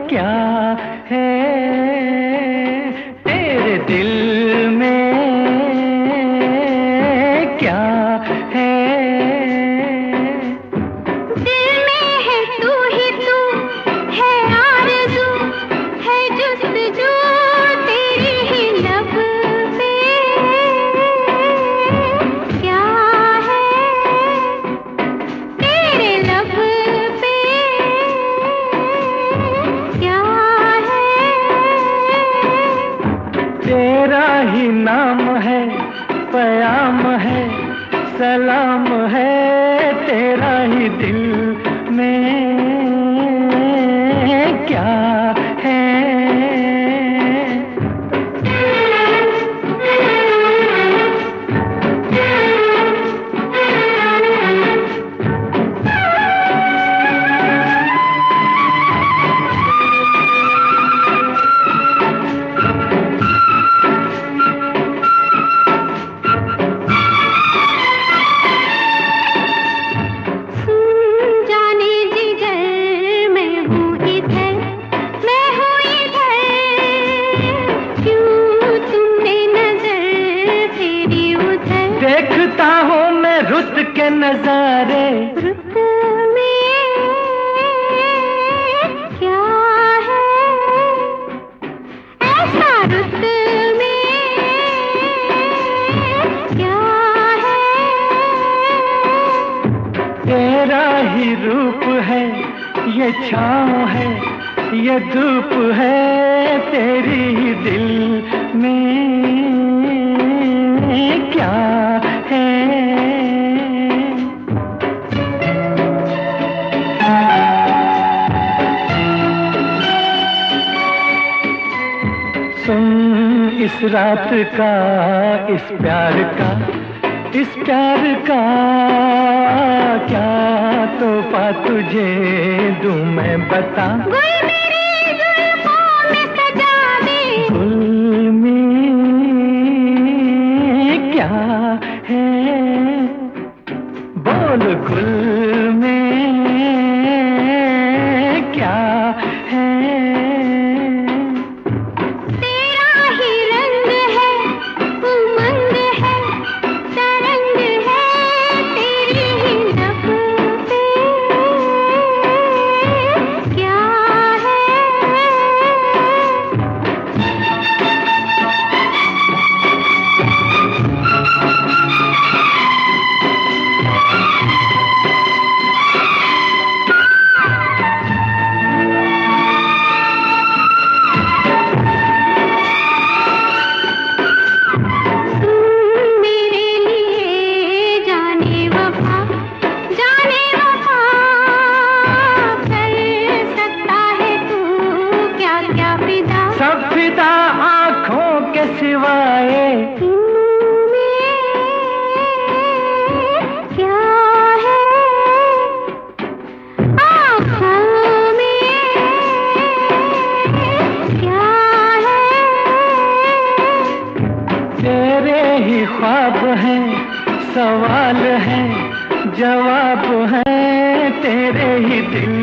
क्या है तेरे दिल में, क्या है दिल में है तू ही तू, है आरज़ू, है जुस्तजू तेरी ही लब पे, क्या है तेरे लब पे, क्या है तेरा ही नाम है, पयाम है, सलाम है तेरा ही दिल में, क्या है देखता हूँ मैं रुत के नजारे, रुत में क्या है ऐसा, रुत में क्या है तेरा ही रूप है, ये छाँव है, ये धूप है तेरी ही दिल में, क्या है सुन इस रात का, इस प्यार का, इस प्यार का क्या तोहफा तुझे दूं मैं बता। गुल मेरी जुल्फों में सजा दे, गुल में क्या है बोल, गुल में क्या है तेरा ही रंग है, उमंग है, तरंग है तेरी ही लब पे, क्या है सब फिदा आँखों के सिवाए, क्या है आँखों में, क्या है तेरे ही ख्वाब हैं, सवाल है, जवाब है तेरे ही दिल